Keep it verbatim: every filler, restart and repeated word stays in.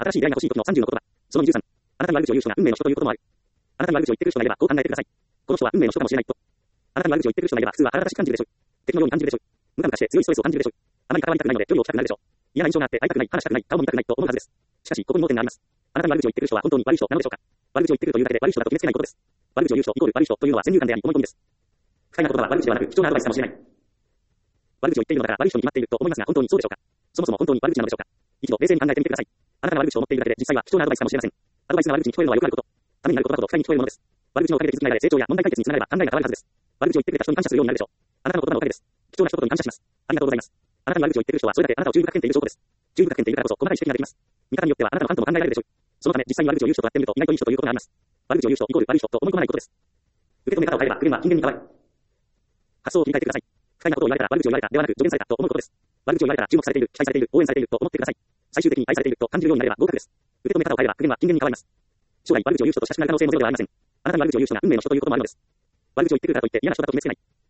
新しい出会いが欲しい時のさんじゅうの言葉。そのにじゅうさん。あなたに悪口を言う人が運命の人ということもある。あなたに悪口を言ってくる人がいれば、こう考えてください。この人は運命の人かもしれないと。あなたに悪口を言ってくる人がいれば、普通は腹立たしく感じるでしょう。敵のように感じるでしょう。無駄無駄して強いストレスを感じるでしょう。あまり関わりたくないので距離を置きたくなるでしょう。嫌な印象があって会いたくない、話したくない、顔も見たくないと思うはずです。しかし、ここに盲点があります。あなたに悪口を言ってくる人は本当に悪い人なのでしょうか。悪口を言ってくるというだけで悪い人だと決めつけないことです。悪口を言う人イコール悪い人というのは先入観であり思い込みです。不快な言葉は悪口ではなく貴重なアドバイスかもしれない。悪口を言っているのだから悪い人に決まっていると思いますが本当にそうでしょうか。そもそも本当に悪口なのでしょうか。一度冷静に考えてみてください。あなたが悪口を持っているだけで実際は貴重なアドバイスかもしれません。アドバイスが悪口に聞こえるのはよくあること。ためになる言葉と不快に聞こえるものです。悪口のおかげで気づきが得られ成長や問題解決につながれば考えが変わるはずです。悪口を言ってくれた人に感謝するようになるでしょう。あなたの言葉のおかげです。貴重な一言に感謝します。ありがとうございます。あなたに悪口を言ってくる人はそれだけあなたを十分深く見ている証拠です。十分深く見ているからこそ細かい指摘ができます。見方によってはあなたのファンとも考えられるでしょう。そのため実際に悪口を言う人とやってみると意外といい人ということがあります。悪口を言う人イコール悪い人と思い込まないことです。受け止め方を変えれば苦言は金言に変わる。発想を切り替えてください。不快なことを言われたら悪口を言われたではなく助言されたと思うことです。悪口を言われたら注目されている、期待されている、応援されていると思ってください。最終的に愛されていると感じるようになれば合格です。受け止め方を変えれば苦言は金言に変わります。将来悪口を言う人と親しくなる可能性もゼロではありません。あなたに悪口を言う人が運命の人ということもあるのです。悪口を言ってくるからといって嫌な人だと決めつけない。